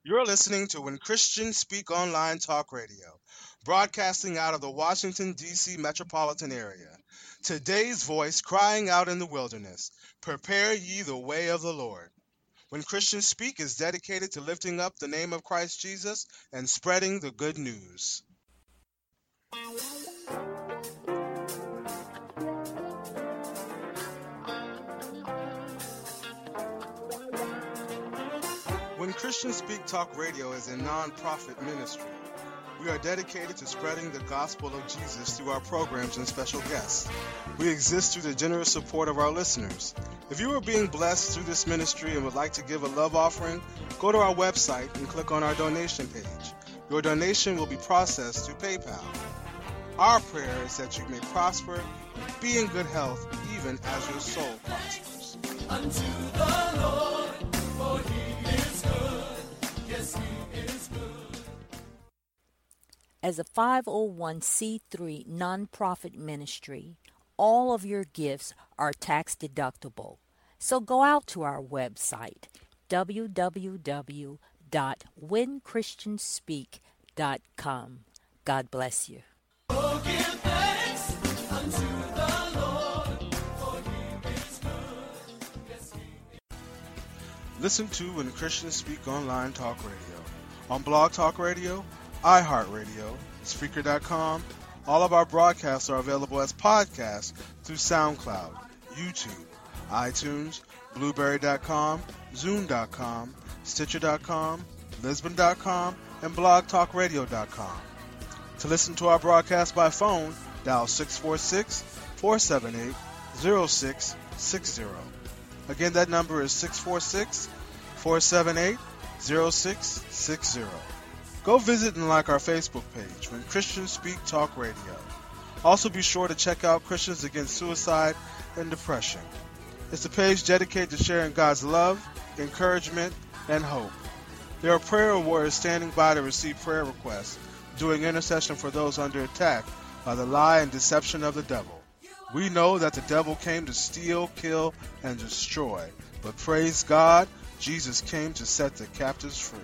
You're listening to When Christians Speak Online Talk Radio, broadcasting out of the Washington, D.C. metropolitan area. Today's voice crying out in the wilderness, prepare ye the way of the Lord. When Christians Speak is dedicated to lifting up the name of Christ Jesus and spreading the good news. When Christians Speak Talk Radio is a non-profit ministry. We are dedicated to spreading the gospel of Jesus through our programs and special guests. We exist through the generous support of our listeners. If you are being blessed through this ministry and would like to give a love offering, go to our website and click on our donation page. Your donation will be processed through PayPal. Our prayer is that you may prosper and be in good health even as your soul prospers. Unto the Lord, for he is good. Yes, he is good. As a 501c3 nonprofit ministry, all of your gifts are tax deductible. So go out to our website, www.whenchristianspeak.com. God bless you. Oh, give thanks unto the Lord, for he is good. Yes, he is. Listen to When Christians Speak Online Talk Radio. On Blog Talk Radio, iHeartRadio, Spreaker.com. All of our broadcasts are available as podcasts through SoundCloud, YouTube, iTunes, Blueberry.com, Zoom.com, Stitcher.com, Lisbon.com, and BlogTalkRadio.com. To listen to our broadcast by phone, dial 646-478-0660. Again, that number is 646-478-0660. Go visit and like our Facebook page, When Christians Speak Talk Radio. Also be sure to check out Christians Against Suicide and Depression. It's a page dedicated to sharing God's love, encouragement, and hope. There are prayer warriors standing by to receive prayer requests, doing intercession for those under attack by the lie and deception of the devil. We know that the devil came to steal, kill, and destroy, but praise God, Jesus came to set the captives free.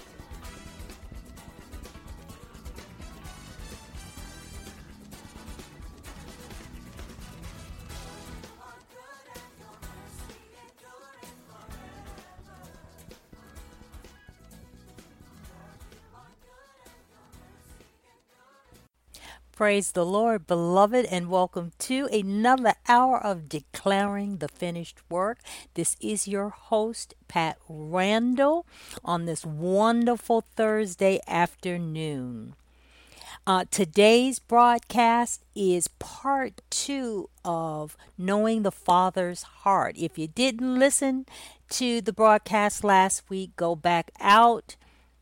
Praise the Lord, beloved, and welcome to another hour of Declaring the Finished Work. This is your host, Pat Randall, on this wonderful Thursday afternoon. Today's broadcast is part 2 of Knowing the Father's Heart. If you didn't listen to the broadcast last week, go back out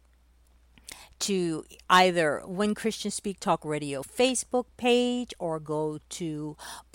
to either When Christians Speak Talk Radio Facebook page or go to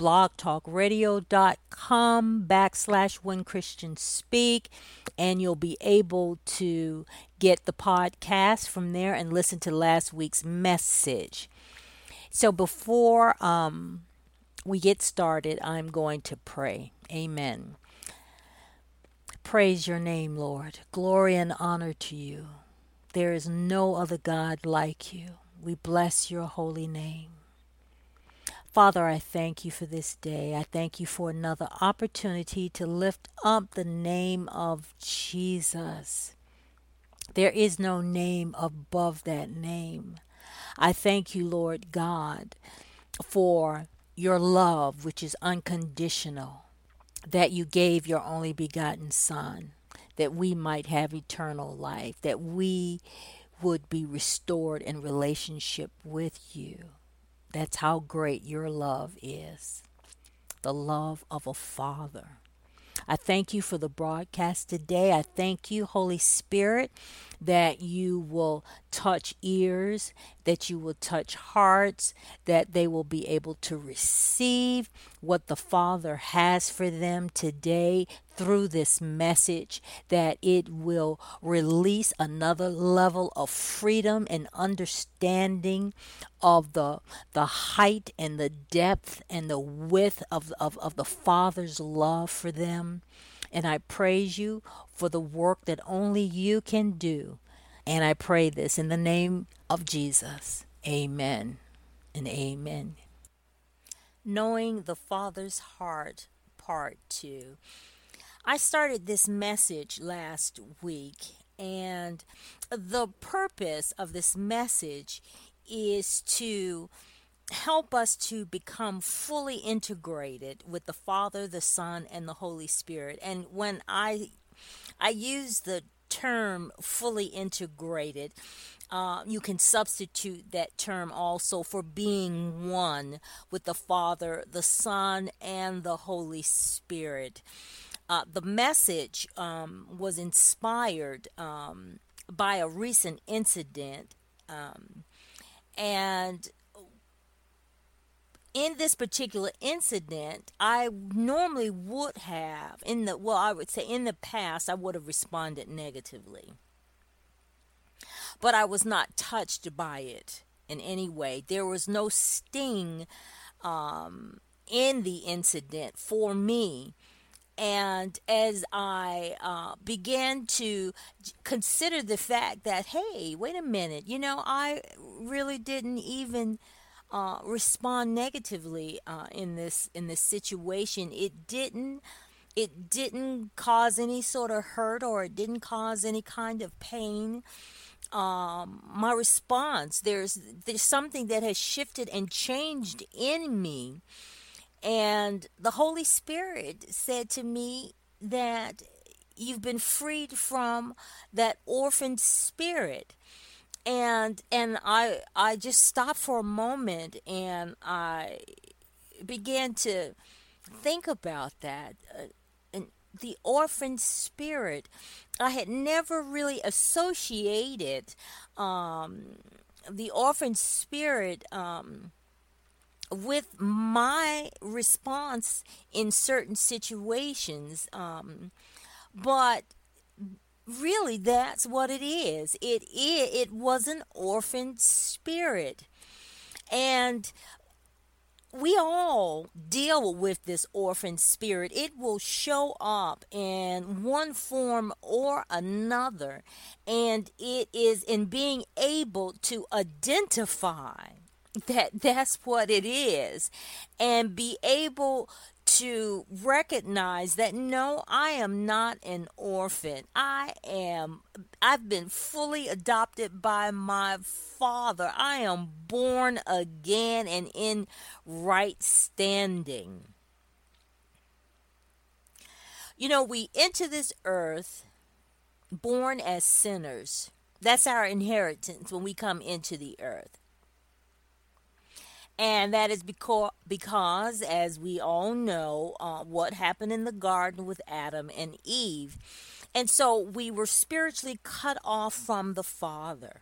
blogtalkradio.com/When Christians Speak, and you'll be able to get the podcast from there and listen to last week's message. So before we get started, I'm going to pray. Amen. Praise your name, Lord. Glory and honor to you. There is no other God like you. We bless your holy name. Father, I thank you for this day. I thank you for another opportunity to lift up the name of Jesus. There is no name above that name. I thank you, Lord God, for your love, which is unconditional, that you gave your only begotten Son, that we might have eternal life, that we would be restored in relationship with you. That's how great your love is, the love of a father. I thank you for the broadcast today. I thank you, Holy Spirit, that you will touch ears, that you will touch hearts, that they will be able to receive what the Father has for them today through this message, that it will release another level of freedom and understanding of the height and the depth and the width of the Father's love for them. And I praise you for the work that only you can do And I pray this in the name of Jesus. Amen and amen. Knowing the Father's heart, part 2. I started this message last week, and the purpose of this message is to help us to become fully integrated with the Father, the Son, and the Holy Spirit. And when I use the term fully integrated, you can substitute that term also for being one with the Father, the Son, and the Holy Spirit. The message was inspired by a recent incident, and in this particular incident, I normally would have, I would say in the past, I would have responded negatively. But I was not touched by it in any way. There was no sting in the incident for me. And as I began to consider the fact that, hey, wait a minute, I really didn't even respond negatively in this situation. It didn't cause any sort of hurt, or it didn't cause any kind of pain. My response, there's something that has shifted and changed in me. And the Holy Spirit said to me that you've been freed from that orphan spirit. And I just stopped for a moment, and I began to think about that. And the orphan spirit, I had never really associated the orphan spirit with my response in certain situations. But really, that's what it is. It was an orphan spirit. And we all deal with this orphan spirit. It will show up in one form or another. And it is in being able to identify that's what it is, and be able to recognize that no, I am not an orphan. I've been fully adopted by my Father. I am born again and in right standing. We enter this earth born as sinners. That's our inheritance when we come into the earth. And that is because, as we all know, what happened in the garden with Adam and Eve. And so we were spiritually cut off from the Father.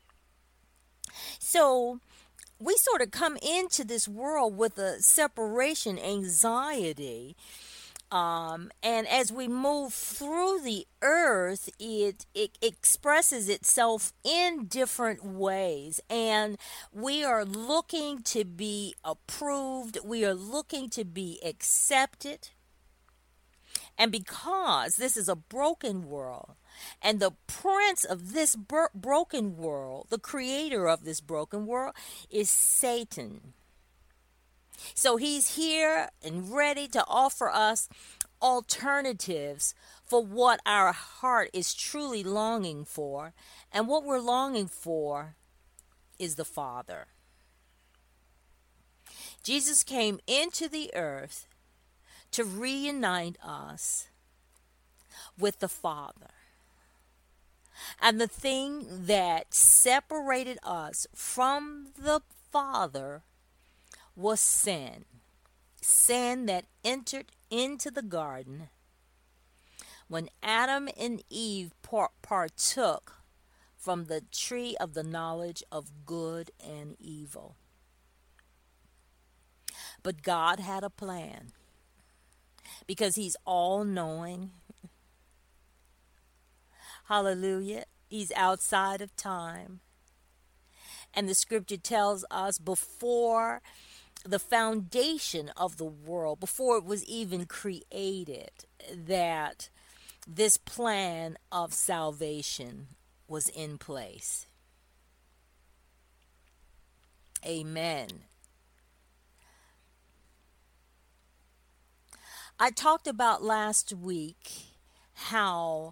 So we sort of come into this world with a separation anxiety. And as we move through the earth, it expresses itself in different ways. And we are looking to be approved. We are looking to be accepted. And because this is a broken world, and the prince of this broken world, the creator of this broken world, is Satan. So he's here and ready to offer us alternatives for what our heart is truly longing for. And what we're longing for is the Father. Jesus came into the earth to reunite us with the Father. And the thing that separated us from the Father was sin. Sin that entered into the garden when Adam and Eve partook from the tree of the knowledge of good and evil. But God had a plan, because He's all-knowing. Hallelujah. He's outside of time. And the scripture tells us before the foundation of the world, before it was even created, that this plan of salvation was in place. Amen. I talked about last week how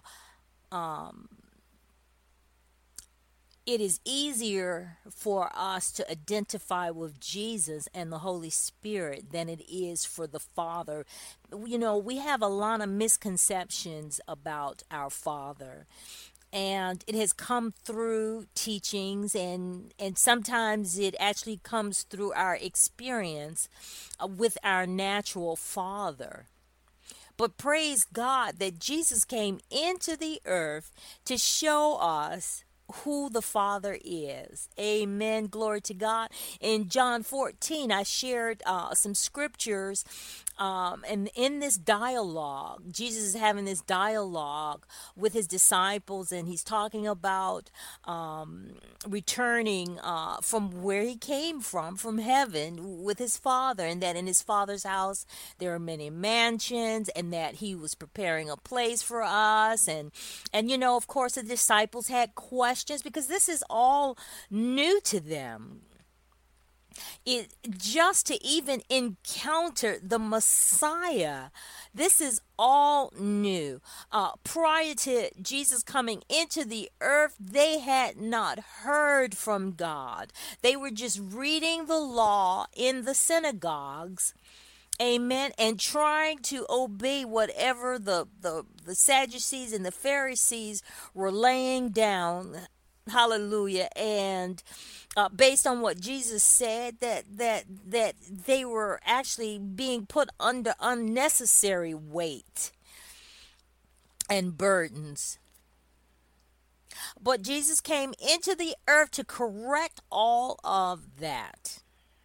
it is easier for us to identify with Jesus and the Holy Spirit than it is for the Father. You know, we have a lot of misconceptions about our Father. And it has come through teachings, and sometimes it actually comes through our experience with our natural father. But praise God that Jesus came into the earth to show us who the Father is. Amen. Glory to God. In John 14, I shared some scriptures. And in this dialogue, Jesus is having this dialogue with his disciples, and he's talking about returning from where he came from heaven with his Father, and that in his Father's house there are many mansions, and that he was preparing a place for us. And you know, of course, the disciples had questions because this is all new to them. It just to even encounter the Messiah, this is all new. Prior to Jesus coming into the earth, they had not heard from God. They were just reading the law in the synagogues. Amen. And trying to obey whatever the Sadducees and the Pharisees were laying down. Hallelujah. And based on what Jesus said, that they were actually being put under unnecessary weight and burdens. But Jesus came into the earth to correct all of that.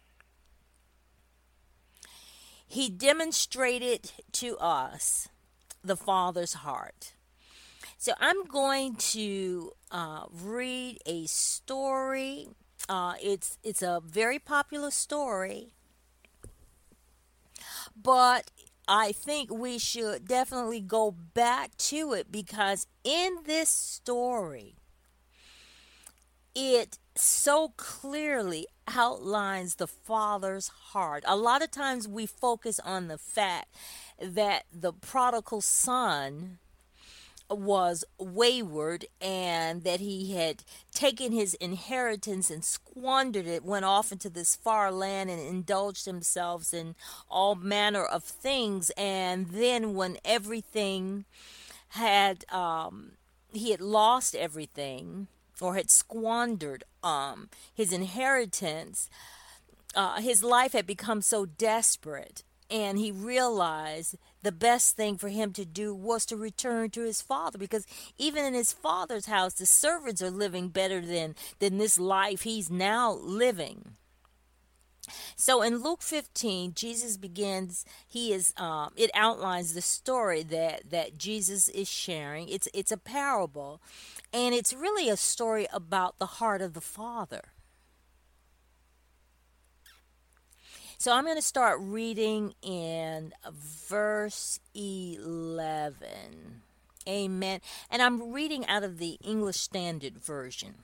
He demonstrated to us the Father's heart. So I'm going to read a story. It's a very popular story, but I think we should definitely go back to it because in this story, it so clearly outlines the Father's heart. A lot of times we focus on the fact that the prodigal son was wayward and that he had taken his inheritance and squandered it, went off into this far land and indulged himself in all manner of things. And then when everything had he had lost everything or had squandered his inheritance, his life had become so desperate, and he realized the best thing for him to do was to return to his father, because even in his father's house, the servants are living better than this life he's now living. So in Luke 15, Jesus begins, it outlines the story that Jesus is sharing. It's a parable, and it's really a story about the heart of the Father. So I'm going to start reading in verse 11. Amen. And I'm reading out of the English Standard Version.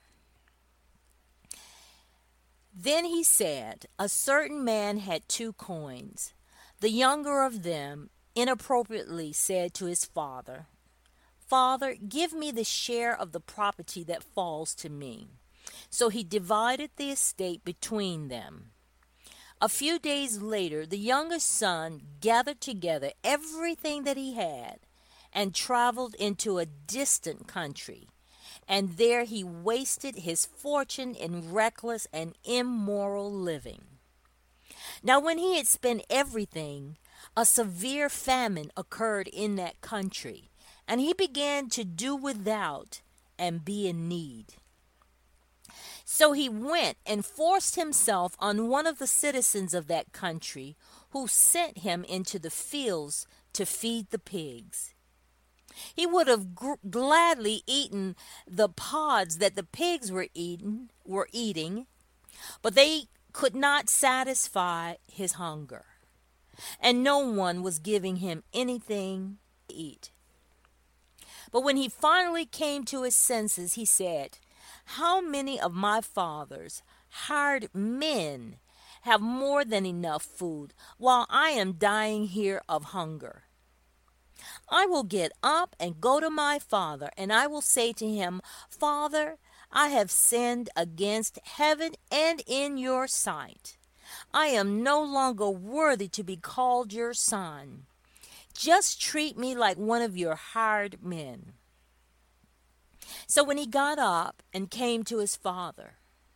Then he said, a certain man had 2 coins. The younger of them inappropriately said to his father, Father, give me the share of the property that falls to me. So he divided the estate between them. A few days later, the youngest son gathered together everything that he had and traveled into a distant country. And there he wasted his fortune in reckless and immoral living. Now, when he had spent everything, a severe famine occurred in that country, and he began to do without and be in need. So he went and forced himself on one of the citizens of that country, who sent him into the fields to feed the pigs. He would have gladly eaten the pods that the pigs were eating, but they could not satisfy his hunger, and no one was giving him anything to eat. But when he finally came to his senses, he said, "How many of my father's hired men have more than enough food while I am dying here of hunger? I will get up and go to my father, and I will say to him, 'Father, I have sinned against heaven and in your sight. I am no longer worthy to be called your son. Just treat me like one of your hired men.'" So when he got up and came to his father,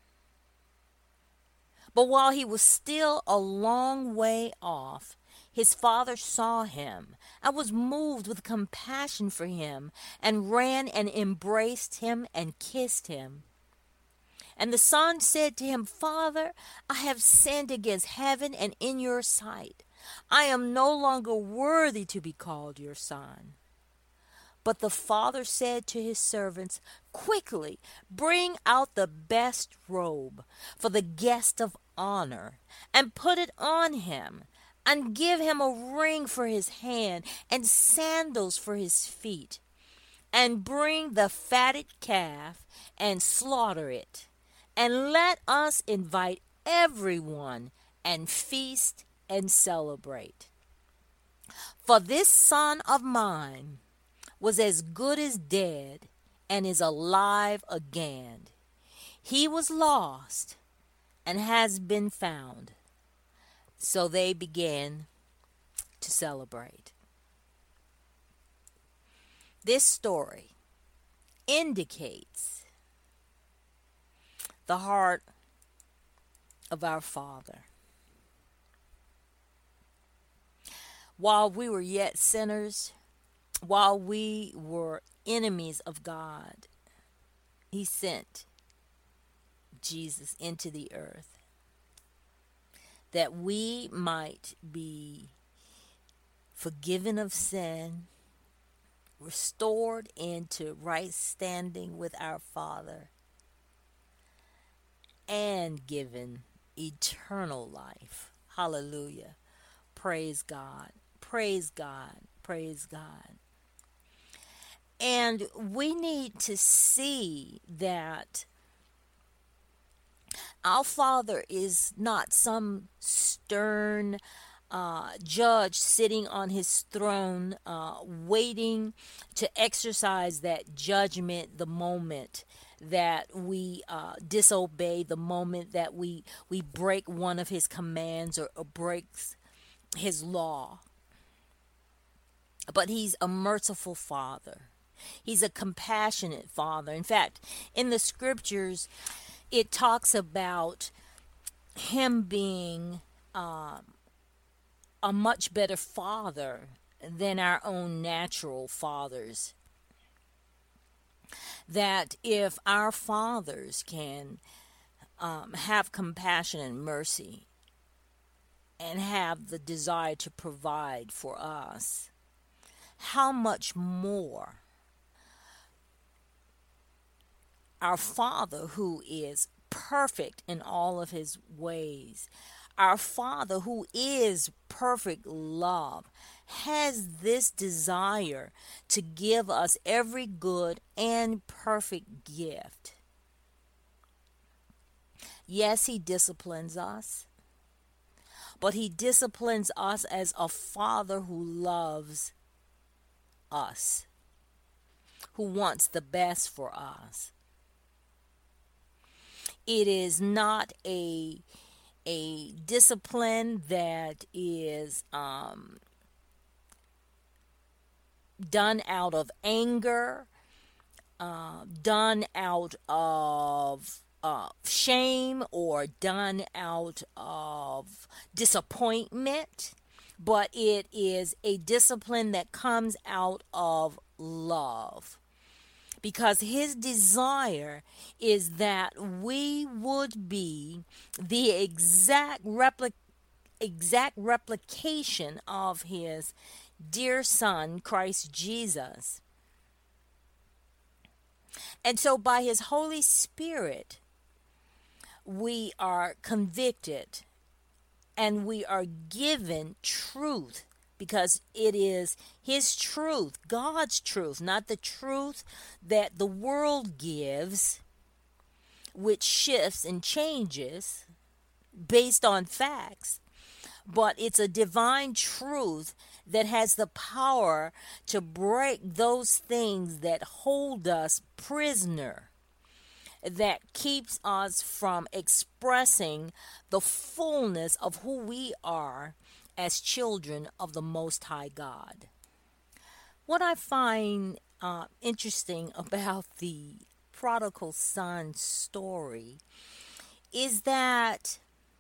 but while he was still a long way off, his father saw him and was moved with compassion for him and ran and embraced him and kissed him. And the son said to him, "Father, I have sinned against heaven and in your sight. I am no longer worthy to be called your son." But the father said to his servants, "Quickly, bring out the best robe for the guest of honor, and put it on him, and give him a ring for his hand, and sandals for his feet. And bring the fatted calf, and slaughter it, and let us invite everyone, and feast and celebrate. For this son of mine was as good as dead, and is alive again. He was lost, and has been found." So they began to celebrate. This story indicates the heart of our Father. While we were yet sinners, while we were enemies of God, he sent Jesus into the earth that we might be forgiven of sin, restored into right standing with our Father, and given eternal life. Hallelujah. Praise God. Praise God. Praise God. And we need to see that our Father is not some stern judge sitting on his throne, waiting to exercise that judgment the moment that we disobey, the moment that we break one of his commands or breaks his law. But he's a merciful Father. He's a compassionate Father. In fact, in the scriptures, it talks about him being a much better father than our own natural fathers. That if our fathers can have compassion and mercy and have the desire to provide for us, how much more our Father, who is perfect in all of his ways, our Father, who is perfect love, has this desire to give us every good and perfect gift. Yes, he disciplines us, but he disciplines us as a Father who loves us, who wants the best for us. It is not a discipline that is done out of anger, done out of shame, or done out of disappointment, but it is a discipline that comes out of love. Because his desire is that we would be the exact replication of his dear Son, Christ Jesus. And so by his Holy Spirit, we are convicted and we are given truth, because it is his truth, God's truth, not the truth that the world gives, which shifts and changes based on facts, but it's a divine truth that has the power to break those things that hold us prisoner, that keeps us from expressing the fullness of who we are as children of the Most High God. What I find interesting about the prodigal son story is that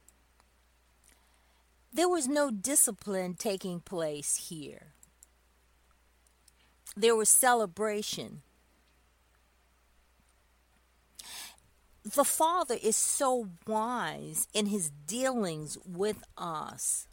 there was no discipline taking place here. There was celebration. The Father is so wise in his dealings with us.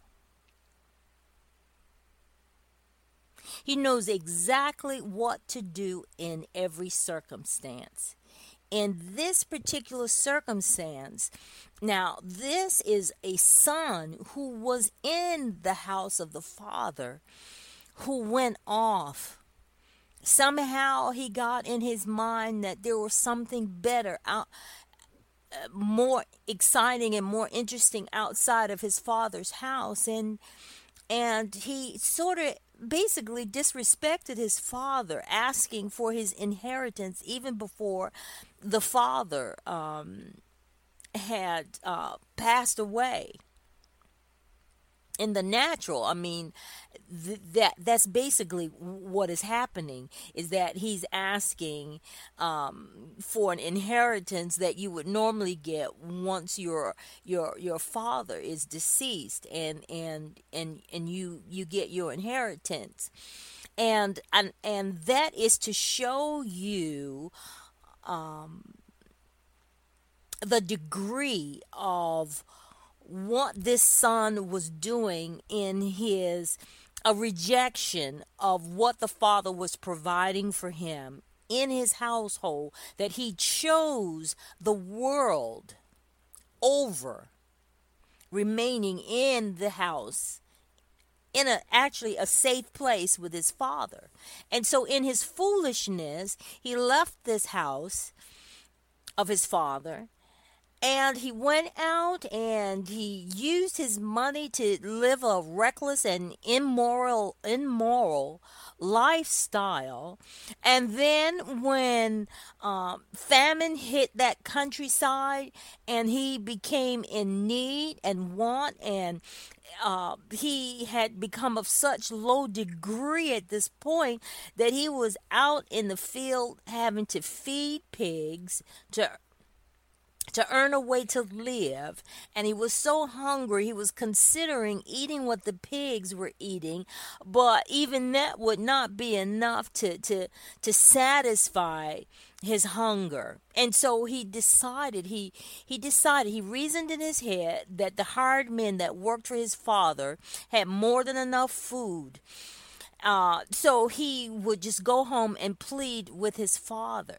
He knows exactly what to do in every circumstance. In this particular circumstance, now this is a son who was in the house of the Father who went off. Somehow he got in his mind that there was something better out, more exciting and more interesting outside of his father's house, and he sort of basically disrespected his father, asking for his inheritance even before the father had passed away. In the natural, I mean, that's basically what is happening, is that he's asking for an inheritance that you would normally get once your father is deceased, and you get your inheritance, and that is to show you the degree of what this son was doing in his a rejection of what the father was providing for him in his household, that he chose the world over remaining in the house, in actually a safe place with his father. And so in his foolishness, he left this house of his father, and he went out and he used his money to live a reckless and immoral lifestyle. And then when famine hit that countryside and he became in need and want, and he had become of such low degree at this point that he was out in the field having to feed pigs to earn a way to live, and he was so hungry he was considering eating what the pigs were eating, but even that would not be enough to satisfy his hunger. And so he reasoned in his head that the hired men that worked for his father had more than enough food, so he would just go home and plead with his father.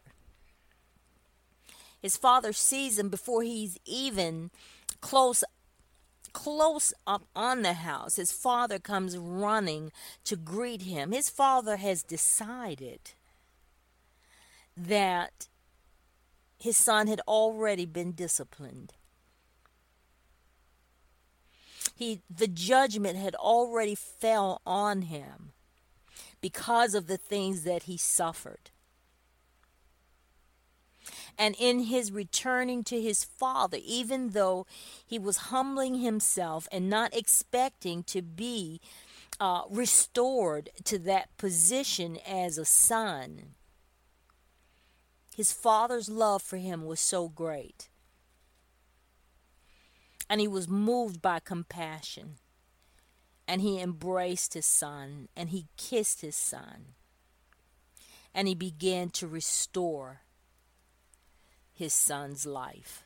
His father sees him before he's even close up on the house. His father comes running to greet him. His father has decided that his son had already been disciplined. The judgment had already fell on him because of the things that he suffered. And in his returning to his father, even though he was humbling himself and not expecting to be restored to that position as a son, his father's love for him was so great. And he was moved by compassion. And he embraced his son, and he kissed his son. And he began to restore his son's life.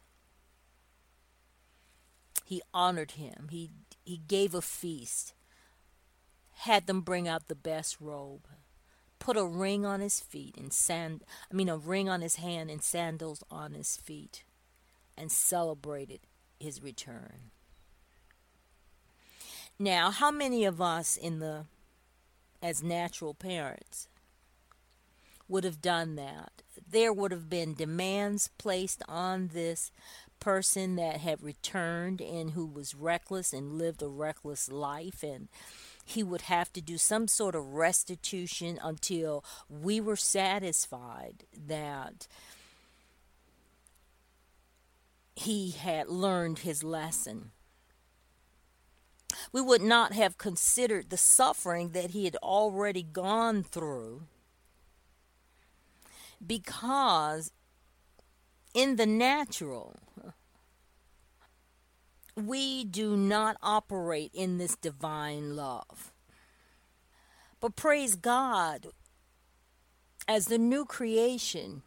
He honored him. He gave a feast, had them bring out the best robe, put a ring on his feet and a ring on his hand and sandals on his feet, and celebrated his return. Now, how many of us in the as natural parents would have done that. There would have been demands placed on this person that had returned and who was reckless and lived a reckless life, and he would have to do some sort of restitution until we were satisfied that he had learned his lesson. We would not have considered the suffering that he had already gone through, because in the natural, we do not operate in this divine love. But praise God, as the new creation,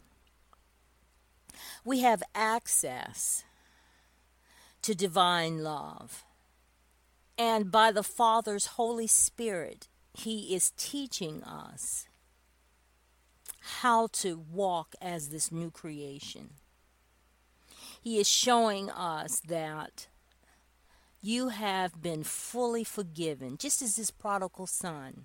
we have access to divine love. And by the Father's Holy Spirit, He is teaching us how to walk as this new creation. He is showing us that you have been fully forgiven, just as this prodigal son.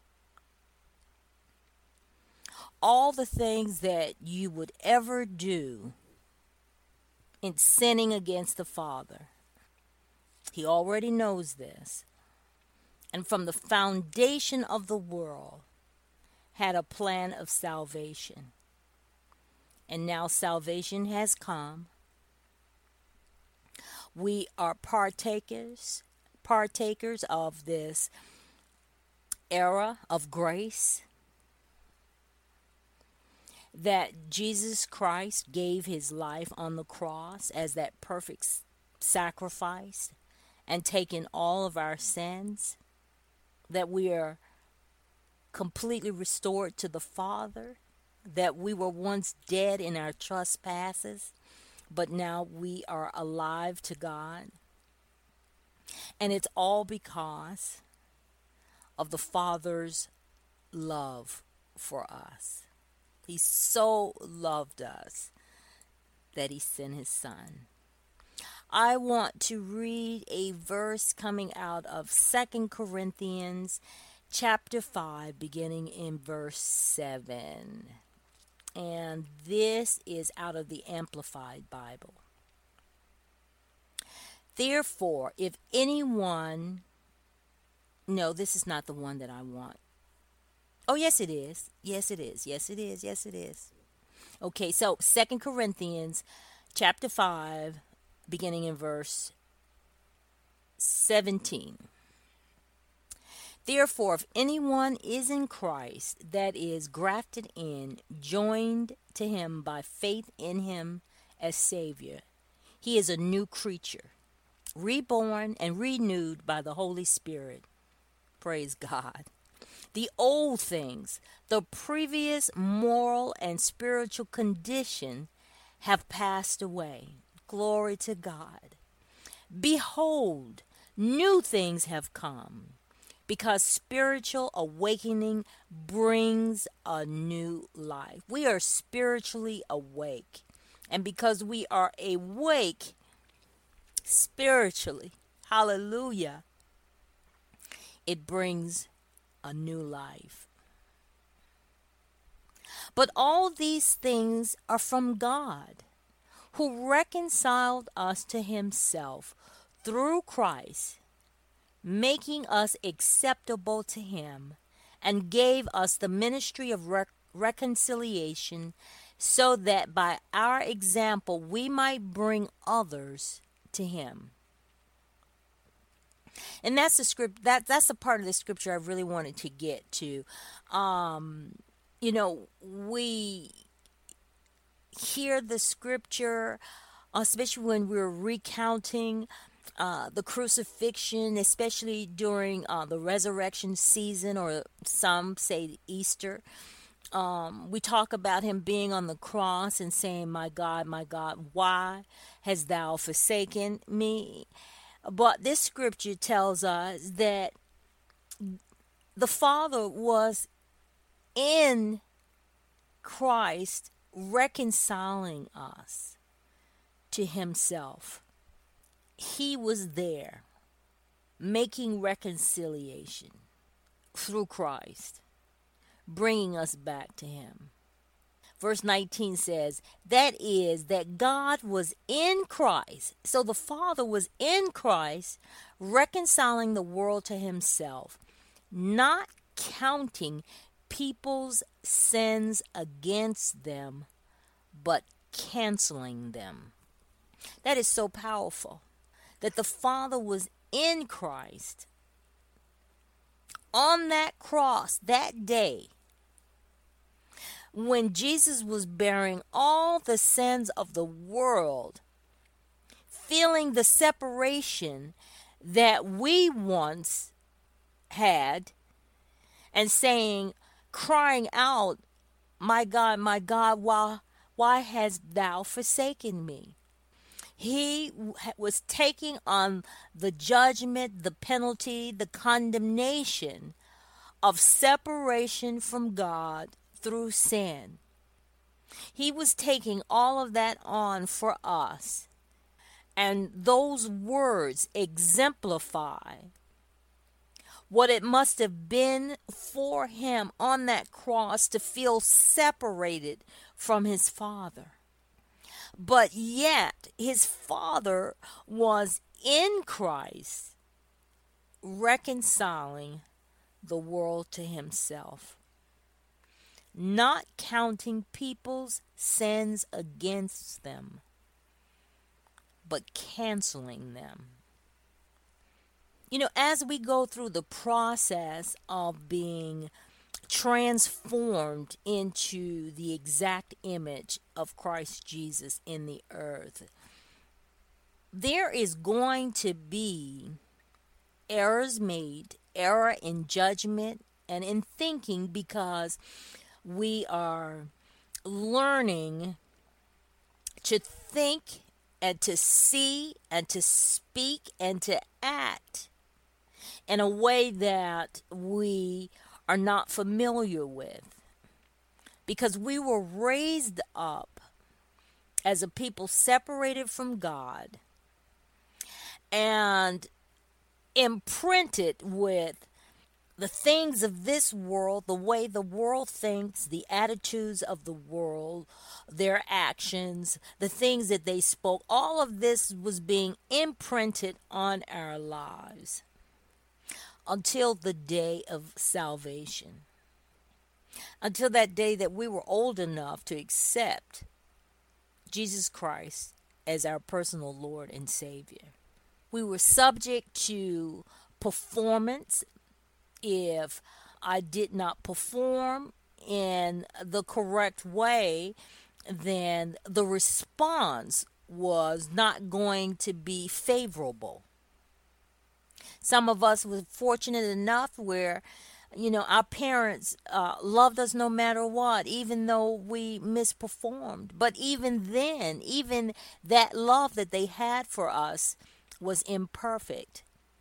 All the things that you would ever do in sinning against the Father, He already knows this. And from the foundation of the world, had a plan of salvation. And now salvation has come. We are partakers of this era of grace that Jesus Christ gave His life on the cross as that perfect sacrifice and taken all of our sins, that we are completely restored to the Father, that we were once dead in our trespasses, but now we are alive to God. And it's all because of the Father's love for us. He so loved us that He sent His Son. I want to read a verse coming out of 2 Corinthians chapter 5, beginning in verse 7. And this is out of the Amplified Bible. Therefore, if anyone... No, this is not the one that I want. Oh, yes, it is. Yes, it is. Yes, it is. Yes, it is. Okay, so 2 Corinthians chapter 5, beginning in verse 17. Therefore, if anyone is in Christ, that is grafted in, joined to Him by faith in Him as Savior, he is a new creature, reborn and renewed by the Holy Spirit. Praise God. The old things, the previous moral and spiritual condition, have passed away. Glory to God. Behold, new things have come, because spiritual awakening brings a new life. We are spiritually awake. And because we are awake spiritually, hallelujah, it brings a new life. But all these things are from God, who reconciled us to Himself through Christ, making us acceptable to Him, and gave us the ministry of reconciliation, so that by our example we might bring others to Him. And that's the script. That's the part of the scripture I really wanted to get to. We hear the scripture, especially when we're recounting the crucifixion, especially during the resurrection season, or some say Easter. We talk about Him being on the cross and saying, my God, why hast thou forsaken me? But this scripture tells us that the Father was in Christ reconciling us to Himself. He was there making reconciliation, through Christ, bringing us back to him. Verse 19 says, that is, that God was in Christ. So the Father was in Christ, reconciling the world to himself, not counting people's sins against them, but canceling them. That is so powerful, that the Father was in Christ on that cross that day when Jesus was bearing all the sins of the world, feeling the separation that we once had, and saying, crying out, my God, why hast thou forsaken me? He was taking on the judgment, the penalty, the condemnation of separation from God through sin. He was taking all of that on for us. And those words exemplify what it must have been for him on that cross to feel separated from his Father. But yet his Father was in Christ, reconciling the world to himself, not counting people's sins against them, but canceling them. You know, as we go through the process of being transformed into the exact image of Christ Jesus in the earth, there is going to be errors made, error in judgment and in thinking, because we are learning to think and to see and to speak and to act in a way that we are not familiar with, because we were raised up as a people separated from God and imprinted with the things of this world, the way the world thinks, the attitudes of the world, their actions, the things that they spoke. All of this was being imprinted on our lives until the day of salvation, until that day that we were old enough to accept Jesus Christ as our personal Lord and Savior. We were subject to performance. If I did not perform in the correct way, then the response was not going to be favorable. Some of us were fortunate enough where, our parents loved us no matter what, even though we misperformed. But even then, even that love that they had for us was imperfect.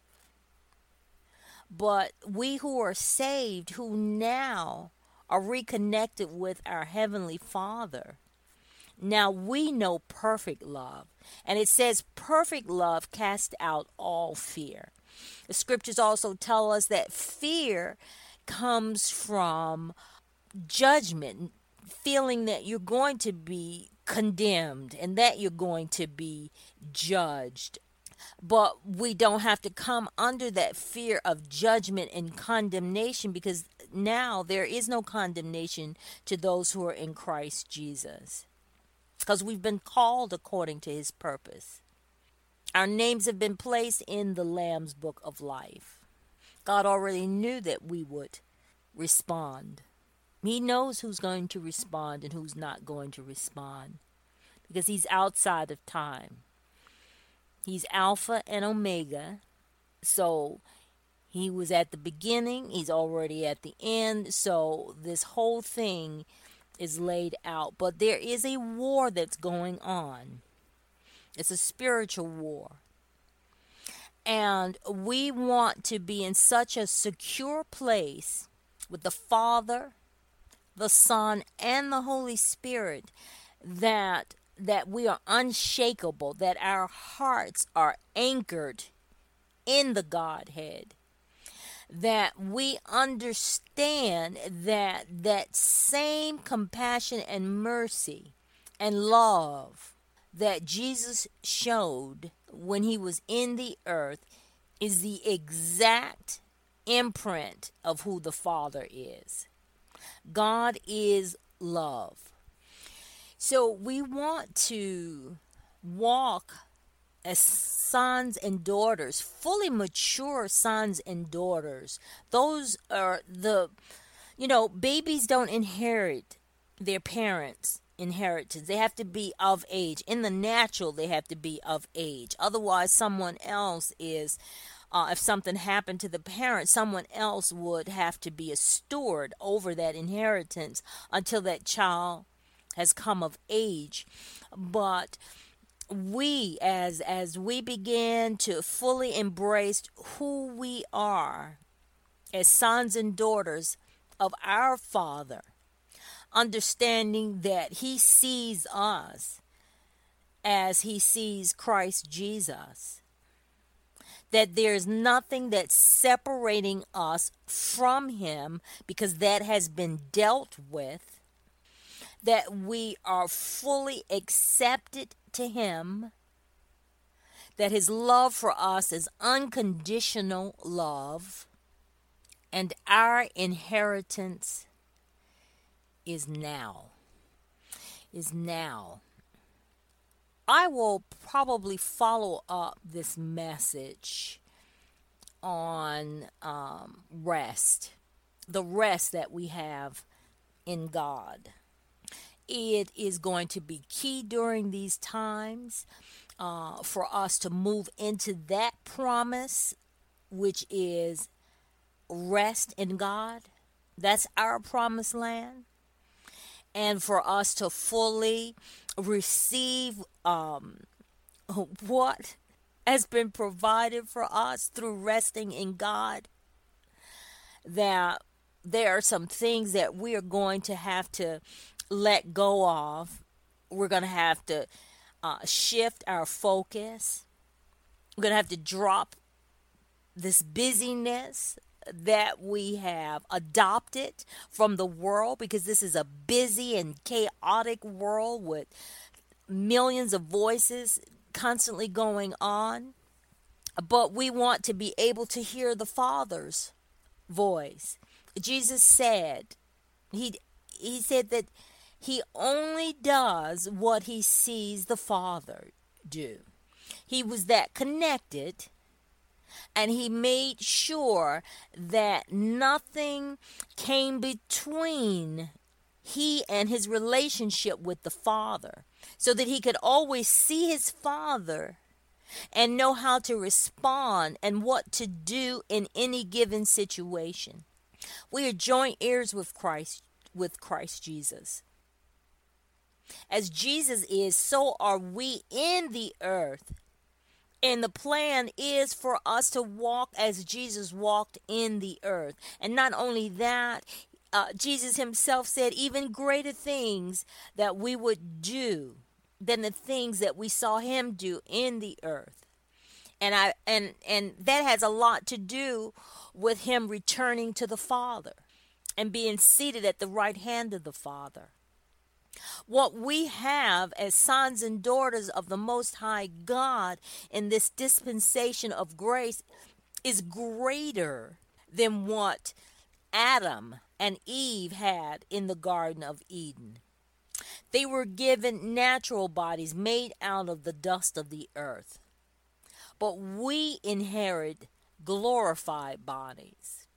But we who are saved, who now are reconnected with our Heavenly Father, now we know perfect love. And it says perfect love casts out all fear. The scriptures also tell us that fear comes from judgment, feeling that you're going to be condemned and that you're going to be judged. But we don't have to come under that fear of judgment and condemnation, because now there is no condemnation to those who are in Christ Jesus, because we've been called according to his purpose. Our names have been placed in the Lamb's Book of Life. God already knew that we would respond. He knows who's going to respond and who's not going to respond, because he's outside of time. He's Alpha and Omega. So he was at the beginning. He's already at the end. So this whole thing is laid out. But there is a war that's going on. It's a spiritual war. And we want to be in such a secure place with the Father, the Son, and the Holy Spirit that we are unshakable, that our hearts are anchored in the Godhead, that we understand that that same compassion and mercy and love that Jesus showed when he was in the earth is the exact imprint of who the Father is. God is love. So we want to walk as sons and daughters, fully mature sons and daughters. Those are babies don't inherit their parents' inheritance. They have to be of age. In the natural, they have to be of age. Otherwise, someone else is, if something happened to the parent, someone else would have to be a steward over that inheritance until that child has come of age. But we, as we begin to fully embrace who we are as sons and daughters of our Father, understanding that he sees us as he sees Christ Jesus, that there's nothing that's separating us from him because that has been dealt with, that we are fully accepted to him, that his love for us is unconditional love, and our inheritance is now. Is now. I will probably follow up this message on rest, the rest that we have in God. It is going to be key during these times for us to move into that promise, which is rest in God. That's our promised land. And for us to fully receive what has been provided for us through resting in God, that there are some things that we are going to have to let go of. We're going to have to shift our focus. We're going to have to drop this busyness that we have adopted from the world, because this is a busy and chaotic world with millions of voices constantly going on. But we want to be able to hear the Father's voice. Jesus said, he said that he only does what he sees the Father do. He was that connected, and he made sure that nothing came between he and his relationship with the Father, so that he could always see his Father and know how to respond and what to do in any given situation. We are joint heirs with Christ Jesus. As Jesus is, so are we in the earth. And the plan is for us to walk as Jesus walked in the earth. And not only that, Jesus himself said even greater things that we would do than the things that we saw him do in the earth. And that has a lot to do with him returning to the Father and being seated at the right hand of the Father. What we have as sons and daughters of the Most High God in this dispensation of grace is greater than what Adam and Eve had in the Garden of Eden. They were given natural bodies made out of the dust of the earth. But we inherit glorified bodies.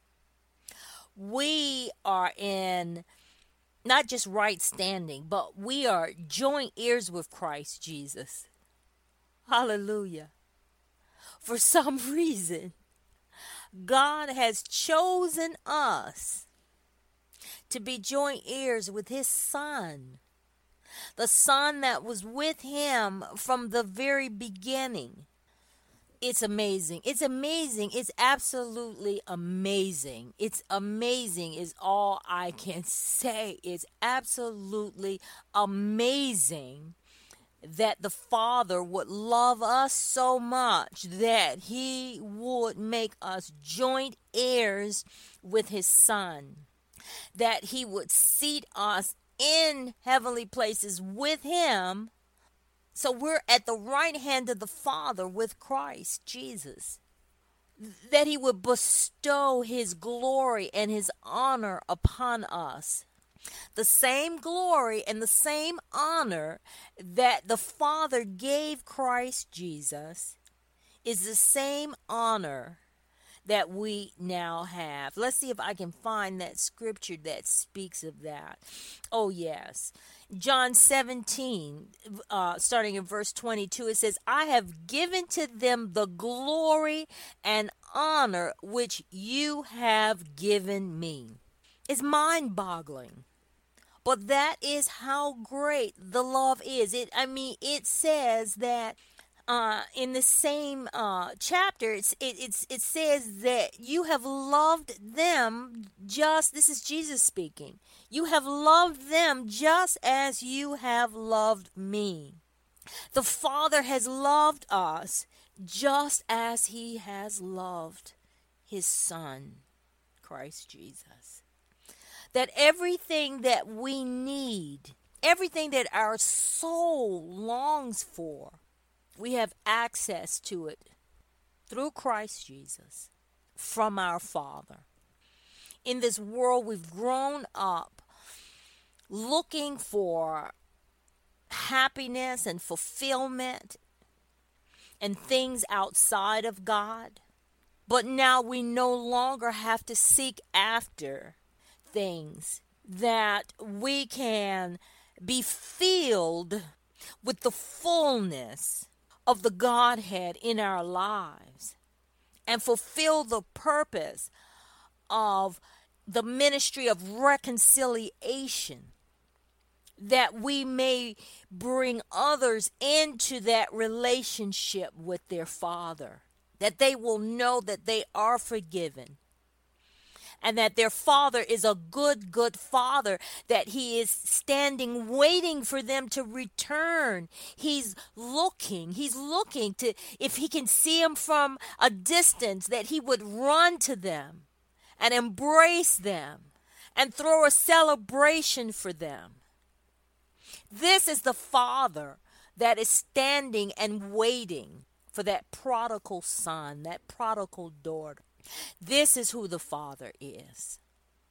We are in not just right standing, but we are joint heirs with Christ Jesus. Hallelujah. For some reason, God has chosen us to be joint heirs with his Son, the Son that was with him from the very beginning. It's amazing. It's amazing. It's absolutely amazing. It's amazing is all I can say. It's absolutely amazing that the Father would love us so much that he would make us joint heirs with his Son, that he would seat us in heavenly places with him. So we're at the right hand of the Father with Christ Jesus. That he would bestow his glory and his honor upon us. The same glory and the same honor that the Father gave Christ Jesus is the same honor that we now have. Let's see if I can find that scripture that speaks of that. Oh, yes. John 17, starting in verse 22, it says, I have given to them the glory and honor which you have given me. It's mind-boggling. But that is how great the love is. It says that in the same chapter, it says that you have loved them just, this is Jesus speaking, you have loved them just as you have loved me. The Father has loved us just as he has loved his Son, Christ Jesus. That everything that we need, everything that our soul longs for, we have access to it through Christ Jesus from our Father. In this world, we've grown up looking for happiness and fulfillment and things outside of God. But now we no longer have to seek after things, that we can be filled with the fullness of the Godhead in our lives and fulfill the purpose of the ministry of reconciliation, that we may bring others into that relationship with their Father, that they will know that they are forgiven, and that their Father is a good, good Father, that he is standing, waiting for them to return. He's looking to, if he can see them from a distance, that he would run to them and embrace them and throw a celebration for them. This is the Father that is standing and waiting for that prodigal son, that prodigal daughter. This is who the Father is.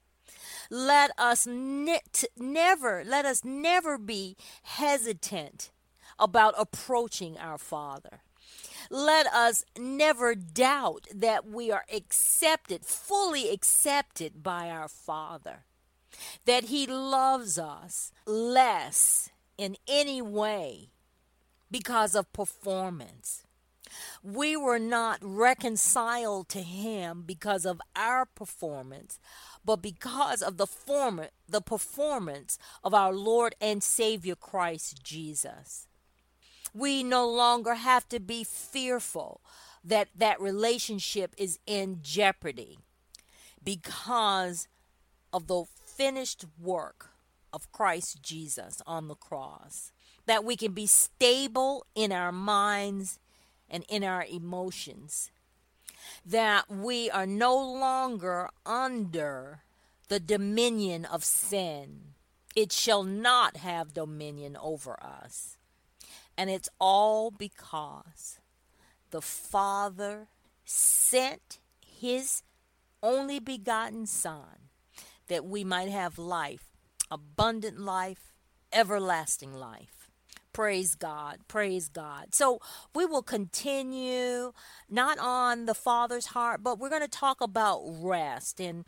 Let us never be hesitant about approaching our Father. Let us never doubt that we are accepted, fully accepted by our Father, that he loves us less in any way because of performance. We were not reconciled to him because of our performance, but because of the performance of our Lord and Savior Christ Jesus. We no longer have to be fearful that that relationship is in jeopardy because of the finished work of Christ Jesus on the cross. That we can be stable in our minds and in our emotions, that we are no longer under the dominion of sin. It shall not have dominion over us. And it's all because the Father sent his only begotten Son, that we might have life, abundant life, everlasting life. Praise God. Praise God. So we will continue not on the Father's heart, but we're going to talk about rest. And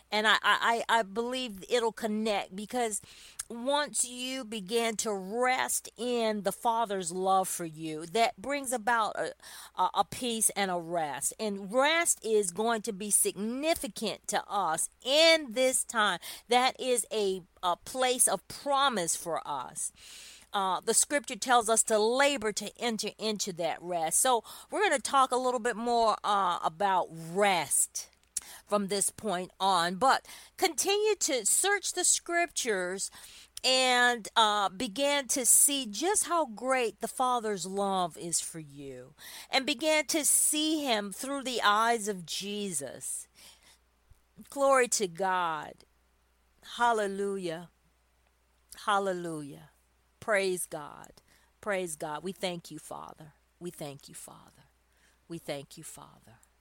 I believe it'll connect, because once you begin to rest in the Father's love for you, that brings about a peace and a rest. And rest is going to be significant to us in this time. That is a place of promise for us. The scripture tells us to labor to enter into that rest. So we're going to talk a little bit more about rest from this point on, but continue to search the scriptures and began to see just how great the Father's love is for you, and began to see Him through the eyes of Jesus. Glory to God. Hallelujah. Hallelujah. Praise God. Praise God. We thank you, Father. We thank you, Father. We thank you, Father.